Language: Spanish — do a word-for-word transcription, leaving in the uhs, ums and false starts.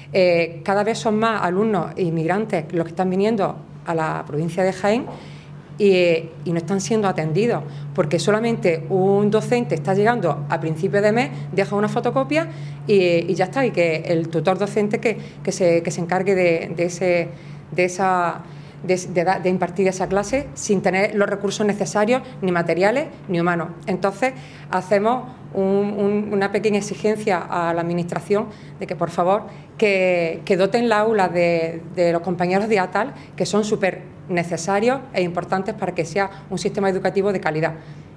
Eh, cada vez son más alumnos e inmigrantes los que están viniendo a la provincia de Jaén y, y no están siendo atendidos, porque solamente un docente está llegando a principio de mes, deja una fotocopia y, y ya está, y que el tutor docente que, que, se, que se encargue de, de, ese, de esa... De, de, de impartir esa clase sin tener los recursos necesarios, ni materiales ni humanos. Entonces, hacemos un, un, una pequeña exigencia a la Administración de que, por favor, que, que doten la aula de, de los compañeros de ATAL, que son súper necesarios e importantes para que sea un sistema educativo de calidad.